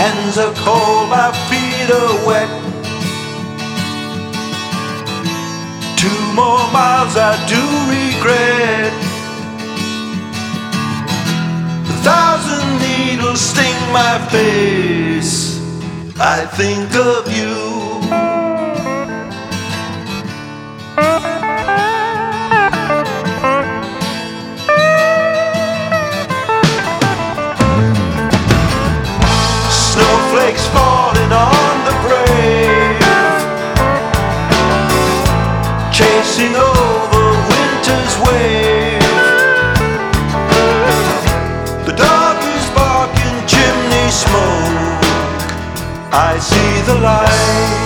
hands are cold, my feet are wet. 2 more miles I do regret. 1,000 needles sting my face. I think of you. Snowflakes falling on the grave, chasing over winter's wave. The dog is barking chimney smoke. I see the light.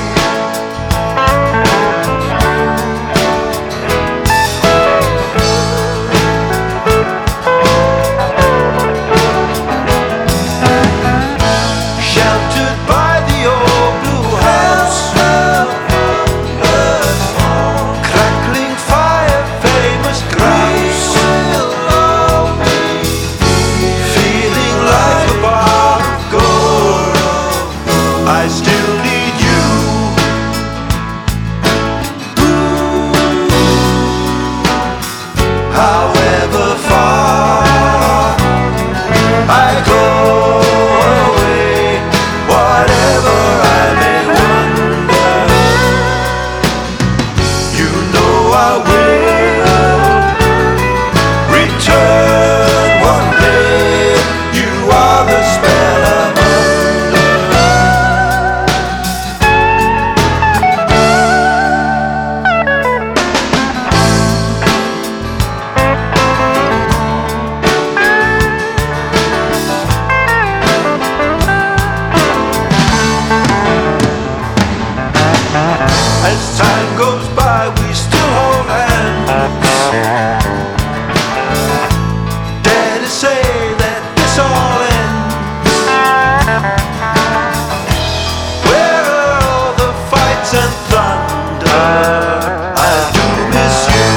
I still need you. However far I go away, whatever I may wonder, you know I will return one day. You are the spell I'm As time goes by, we still hold hands. Dare to say that this all ends. Where are all the fights and thunder? I do miss you.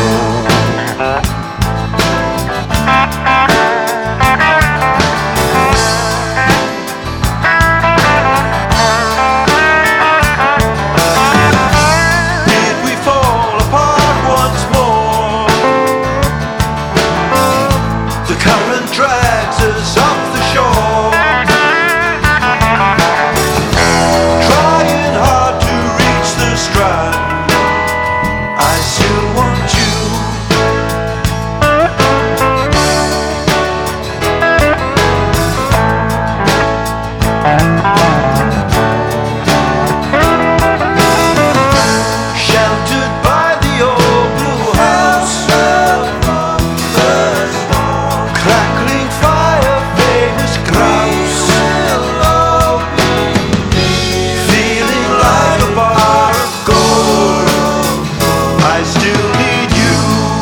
The current drags us up the shore, trying hard to reach the strand. I still want you. Sheltered by the old blue house, crackling fire, famous grouse, feeling like a bar of gold. I still need you.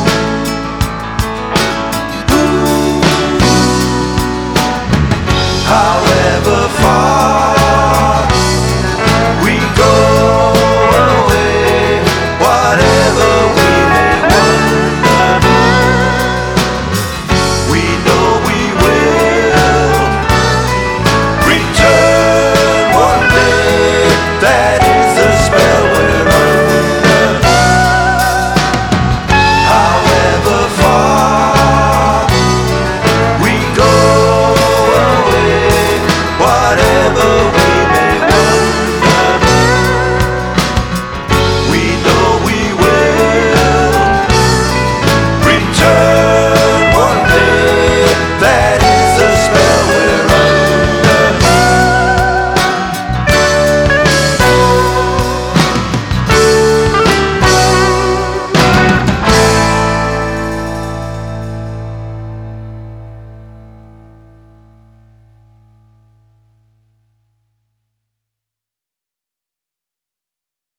However far we go away, whatever we may wonder, we know we will return one day. That